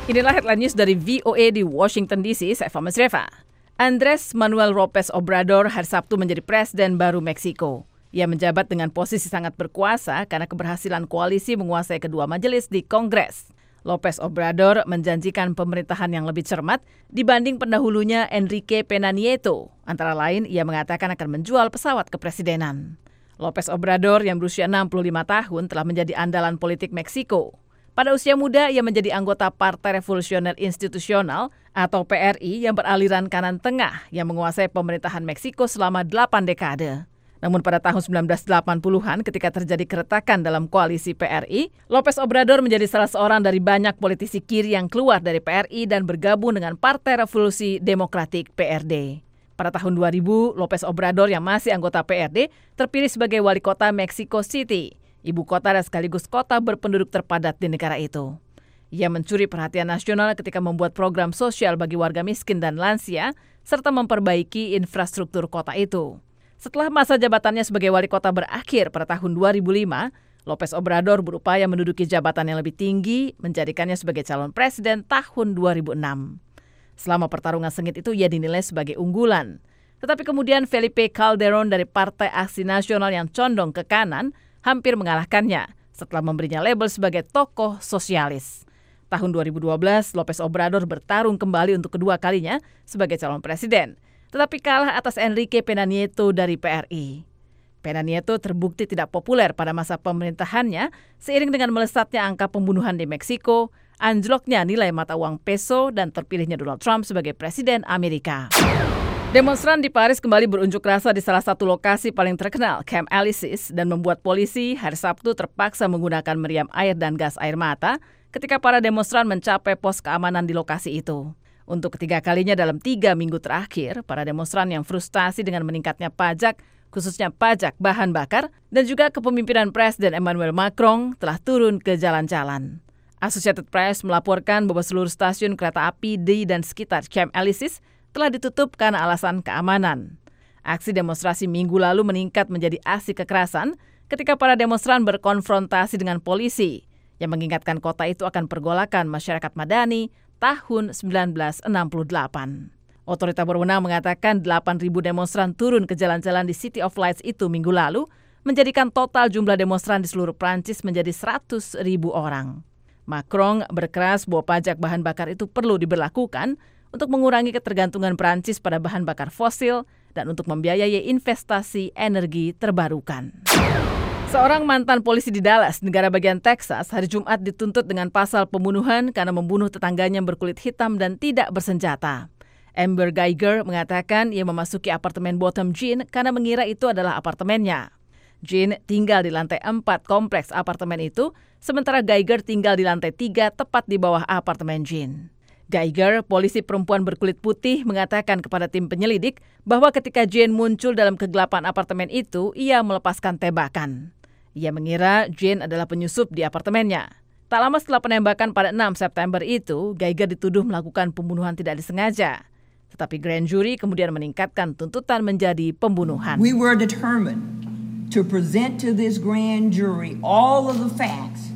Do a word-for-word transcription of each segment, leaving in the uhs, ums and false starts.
Inilah headline news dari V O A di Washington D C, saya Fama Sreva. Andrés Manuel López Obrador hari Sabtu menjadi presiden baru Meksiko. Ia menjabat dengan posisi sangat berkuasa karena keberhasilan koalisi menguasai kedua majelis di Kongres. López Obrador menjanjikan pemerintahan yang lebih cermat dibanding pendahulunya Enrique Peña Nieto. Antara lain, ia mengatakan akan menjual pesawat kepresidenan. López Obrador yang berusia enam puluh lima tahun telah menjadi andalan politik Meksiko. Pada usia muda, ia menjadi anggota Partai Revolusioner Institusional atau P R I yang beraliran kanan tengah yang menguasai pemerintahan Meksiko selama delapan dekade. Namun pada tahun sembilan belas delapan puluhan ketika terjadi keretakan dalam koalisi P R I, López Obrador menjadi salah seorang dari banyak politisi kiri yang keluar dari P R I dan bergabung dengan Partai Revolusi Demokratik P R D. Pada tahun dua ribu, López Obrador yang masih anggota P R D terpilih sebagai wali kota Mexico City, ibu kota dan sekaligus kota berpenduduk terpadat di negara itu. Ia mencuri perhatian nasional ketika membuat program sosial bagi warga miskin dan lansia, serta memperbaiki infrastruktur kota itu. Setelah masa jabatannya sebagai wali kota berakhir pada tahun dua ribu lima, López Obrador berupaya menduduki jabatan yang lebih tinggi, menjadikannya sebagai calon presiden tahun dua ribu enam. Selama pertarungan sengit itu ia dinilai sebagai unggulan. Tetapi kemudian Felipe Calderón dari Partai Aksi Nasional yang condong ke kanan hampir mengalahkannya setelah memberinya label sebagai tokoh sosialis. Tahun dua ribu dua belas, López Obrador bertarung kembali untuk kedua kalinya sebagai calon presiden, tetapi kalah atas Enrique Peña Nieto dari P R I. Peña Nieto terbukti tidak populer pada masa pemerintahannya seiring dengan melesatnya angka pembunuhan di Meksiko, anjloknya nilai mata uang peso, dan terpilihnya Donald Trump sebagai presiden Amerika. Demonstran di Paris kembali berunjuk rasa di salah satu lokasi paling terkenal, Camp Élysées, dan membuat polisi hari Sabtu terpaksa menggunakan meriam air dan gas air mata ketika para demonstran mencapai pos keamanan di lokasi itu. Untuk ketiga kalinya dalam tiga minggu terakhir, para demonstran yang frustasi dengan meningkatnya pajak, khususnya pajak bahan bakar, dan juga kepemimpinan Presiden Emmanuel Macron telah turun ke jalan-jalan. Associated Press melaporkan bahwa seluruh stasiun kereta api di dan sekitar Camp Élysées telah ditutup karena alasan keamanan. Aksi demonstrasi minggu lalu meningkat menjadi aksi kekerasan ketika para demonstran berkonfrontasi dengan polisi yang mengingatkan kota itu akan pergolakan masyarakat Madani tahun sembilan belas enam puluh delapan. Otorita berwenang mengatakan delapan ribu demonstran turun ke jalan-jalan di City of Lights itu minggu lalu, menjadikan total jumlah demonstran di seluruh Prancis menjadi seratus ribu orang. Macron berkeras bahwa pajak bahan bakar itu perlu diberlakukan untuk mengurangi ketergantungan Prancis pada bahan bakar fosil dan untuk membiayai investasi energi terbarukan. Seorang mantan polisi di Dallas, negara bagian Texas, hari Jumat dituntut dengan pasal pembunuhan karena membunuh tetangganya yang berkulit hitam dan tidak bersenjata. Amber Geiger mengatakan ia memasuki apartemen Botham Jean karena mengira itu adalah apartemennya. Jean tinggal di lantai empat kompleks apartemen itu, sementara Geiger tinggal di lantai tiga tepat di bawah apartemen Jean. Geiger, polisi perempuan berkulit putih, mengatakan kepada tim penyelidik bahwa ketika Jane muncul dalam kegelapan apartemen itu, ia melepaskan tembakan. Ia mengira Jane adalah penyusup di apartemennya. Tak lama setelah penembakan pada enam September itu, Geiger dituduh melakukan pembunuhan tidak disengaja. Tetapi grand jury kemudian meningkatkan tuntutan menjadi pembunuhan. We were determined to present to this grand jury all of the facts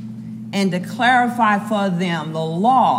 and to clarify for them the law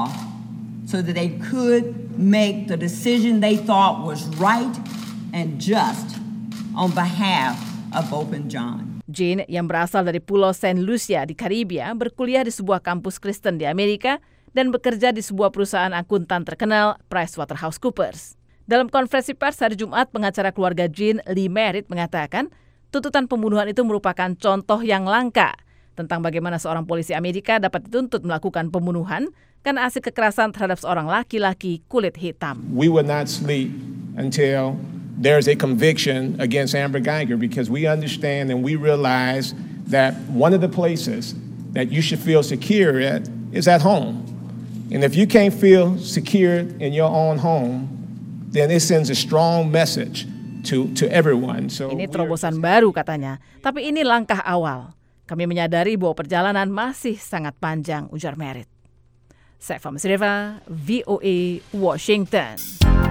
so that they could make the decision they thought was right and just on behalf of Bob and John. Jean, yang berasal dari Pulau Saint Lucia di Karibia, berkuliah di sebuah kampus Kristen di Amerika dan bekerja di sebuah perusahaan akuntan terkenal, PricewaterhouseCoopers. Dalam konferensi pers hari Jumat, pengacara keluarga Jean, Lee Merritt, mengatakan tuntutan pembunuhan itu merupakan contoh yang langka tentang bagaimana seorang polisi Amerika dapat dituntut melakukan pembunuhan karena aksi kekerasan terhadap seorang laki-laki kulit hitam. We will not sleep until there's a conviction against Amber Geiger because we understand and we realize that one of the places that you should feel secure at is at home. And if you can't feel secure in your own home, then it sends a strong message to to everyone. So ini terobosan baru katanya, tapi ini langkah awal. Kami menyadari bahwa perjalanan masih sangat panjang, ujar Merritt. Saya Fama Sreva, V O A, Washington.